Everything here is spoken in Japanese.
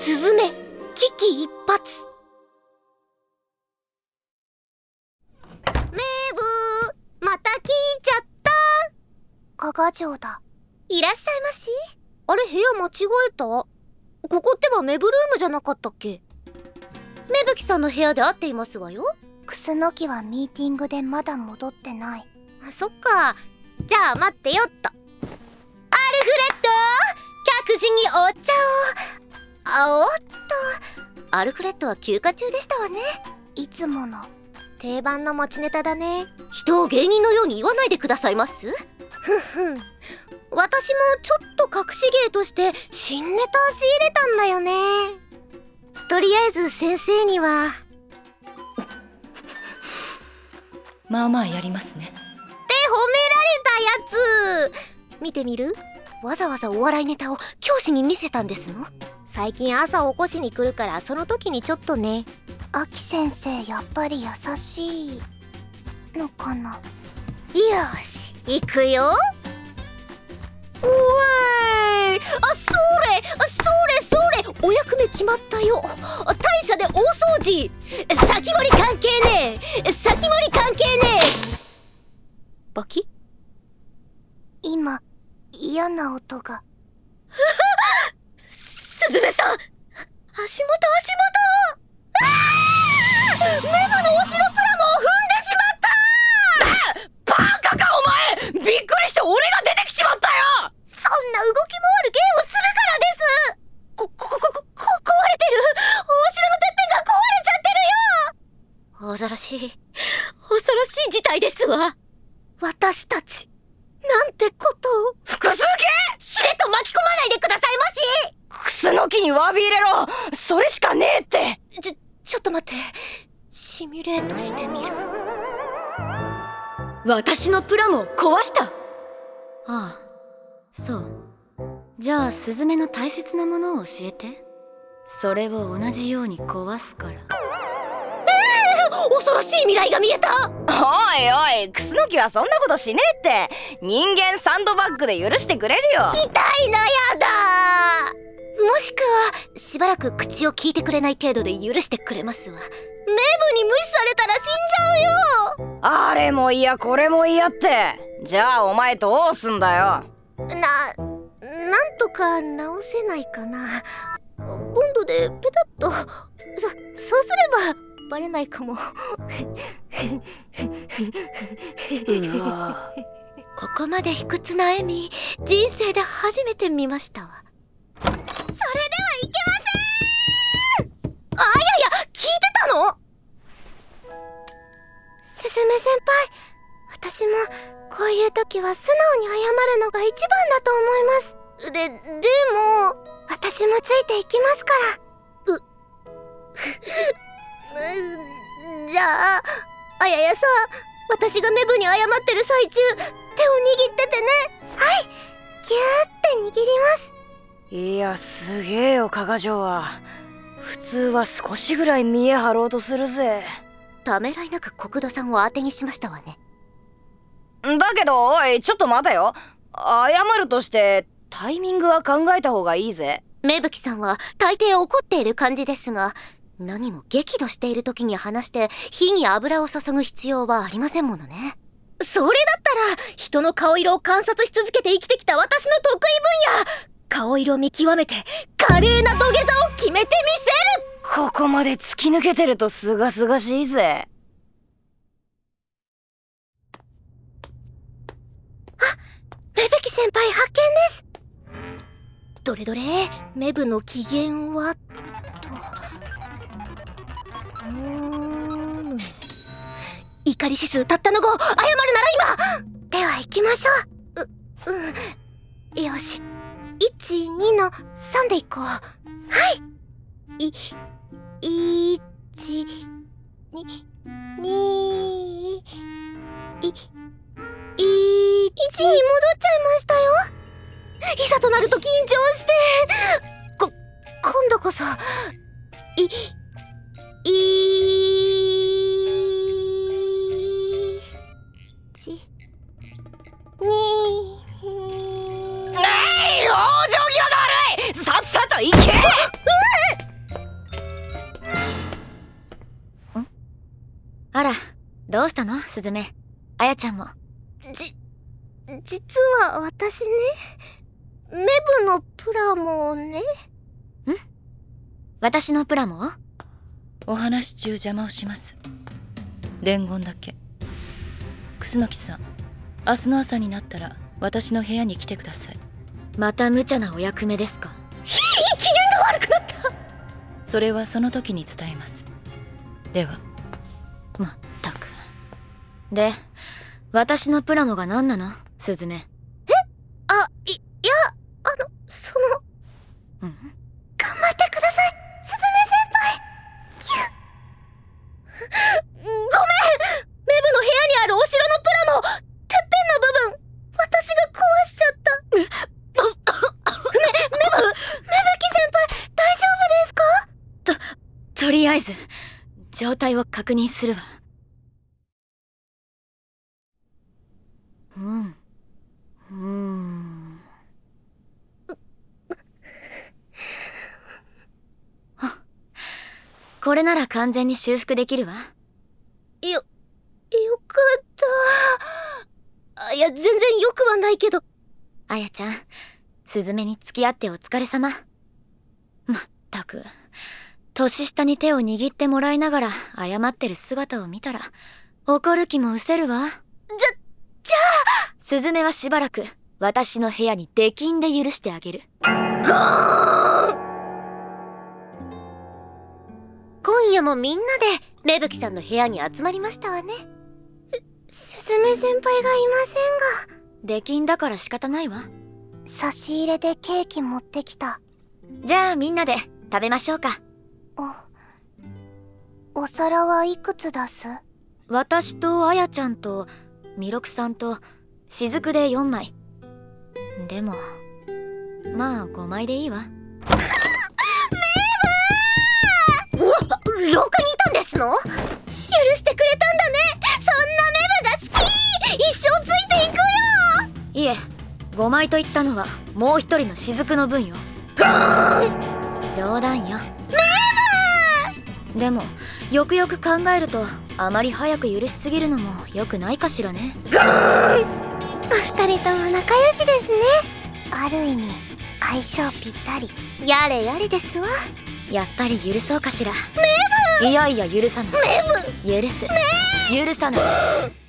スズメ危機一髪。メブまた聞いちゃった。 加賀城だ。 いらっしゃいまし。あれ、部屋間違えた？ここってばメブルームじゃなかったっけ？芽吹さんの部屋で会っていますわよ。 クスノキはミーティングでまだ戻ってない。 あ、そっか。じゃあ待ってよっと。アルフレッド、客人にお茶を。おっと、アルフレッドは休暇中でしたわね。 いつもの定番の持ちネタだね。人を芸人のように言わないでくださいます。ふんふん。私もちょっと隠し芸として新ネタ仕入れたんだよね。とりあえず先生にはまあまあやりますねって褒められたやつ見てみる？わざわざお笑いネタを教師に見せたんですの。最近朝起こしに来るからその時にちょっとね。 アキ先生やっぱり優しいのかな。 よし行くよ。おーい、あ、それお役目決まったよ。大社で大掃除。先盛り関係ねえ。先盛り関係ねえ。バキ？ 今嫌な音が。 スズメさん、足元。メブのお城プラモを踏んでしまった。バカかお前、びっくりして俺が出てきちまったよ。そんな動き回る芸をするからです。壊れてる。お城のてっぺんが壊れちゃってるよ。恐ろしい事態ですわ。私たちなんてことを。複数形しれっと巻き込まないでくださいまし。クスノキに詫び入れろ。それしかねえって。ちょっと待って、シミュレートしてみる。 私のプラモを壊した。ああ、そう。じゃあスズメの大切なものを教えて。それを同じように壊すから。 恐ろしい未来が見えた。 おい、クスノキはそんなことしねえって。人間サンドバッグで許してくれるよ。 痛いな、やだ。もしくはしばらく口を聞いてくれない程度で許してくれますわ。メブに無視されたら死んじゃうよ。 あれも嫌これも嫌って。じゃあお前どうすんだよ。 なんとか直せないかな。ボンドでペタッと。そうすればバレないかも。 うわここまで卑屈な笑み、人生で初めて見ましたわ。それではいけません。聞いてたの？ スズメ先輩、私もこういう時は素直に謝るのが一番だと思います。 でも私もついていきますから。 じゃあ、あややさん、私がメブに謝ってる最中、手を握っててね。 はい、ギューって握ります。 いや、すげえよ加賀城は。普通は少しぐらい見え張ろうとするぜ。 ためらいなく国土さんを当てにしましたわね。 だけどおい、ちょっと待てよ。謝るとしてタイミングは考えた方がいいぜ。 芽吹さんは大抵怒っている感じですが、何も激怒している時に話して火に油を注ぐ必要はありませんものね。それだったら人の顔色を観察し続けて生きてきた私の得意分野、顔色を見極めて華麗な土下座を決めてみせる。 ここまで突き抜けてるとすがすがしいぜ。 芽吹先輩発見です。 どれどれ、メブの機嫌はと。怒り指数たったの5。謝るなら今。 では行きましょう。よし、1、2の3で行こう。はい。1、2、1に戻っちゃいましたよ。いざとなると緊張して。今度こそ。 往生際が悪い。さっさと行け。 どうしたのスズメ？あやちゃんも。 実は私ね、メブのプラモをね。 私のプラモ？ お話中邪魔をします。伝言だけ。楠木さん、明日の朝になったら私の部屋に来てください。 また無茶なお役目ですか？ 機嫌が悪くなった。 それはその時に伝えます。では。 まったく。で、私のプラモが何なのスズメ？ いや、その。 うん？ 頑張ってください、スズメ先輩。 ごめん、メブの部屋にあるお城のプラモ、てっぺんの部分、私が壊しちゃった。 芽吹先輩、大丈夫ですか？ とりあえず状態を確認するわ。これなら完全に修復できるわ。 よかった。いや、全然よくはないけど。 あやちゃん、スズメに付き合ってお疲れ様。まったく、年下に手を握ってもらいながら謝ってる姿を見たら怒る気も失せるわ。 じゃあスズメはしばらく私の部屋に出禁で許してあげる。 今夜もみんなで芽吹さんの部屋に集まりましたわね。 スズメ先輩がいませんが。 出禁だから仕方ないわ。 差し入れでケーキ持ってきた。 じゃあみんなで食べましょうか。 お皿はいくつ出す？ 私とあやちゃんと弥勒さんと雫で4枚。でもまあ5枚でいいわ。 廊下にいたんですの？許してくれたんだね。そんなメブが好き。一生ついていくよ。 いえ、5枚と言ったのはもう一人の雫の分よ。冗談よ。でもよくよく考えるとあまり早く許しすぎるのも良くないかしらね。 お二人とも仲良しですね。ある意味相性ぴったり。 やれやれですわ。 やっぱり許そうかしら。いやいや許さない。許す。許さない。